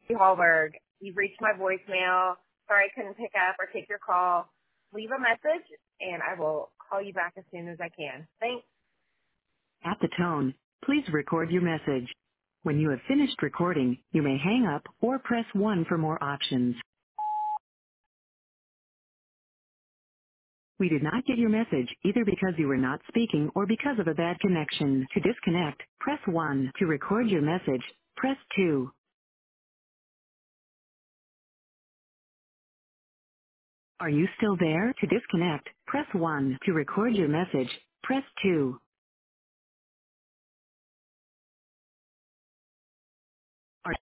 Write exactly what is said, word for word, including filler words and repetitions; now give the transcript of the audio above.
Hallberg. You've reached my voicemail. Sorry I couldn't pick up or take your call. Leave a message, and I will call you back as soon as I can. Thanks. At the tone, please record your message. When you have finished recording, you may hang up or press one for more options. We did not get your message either because you were not speaking or because of a bad connection. To disconnect, press one. To record your message, press two. Are you still there? To disconnect, press one. To record your message, press two.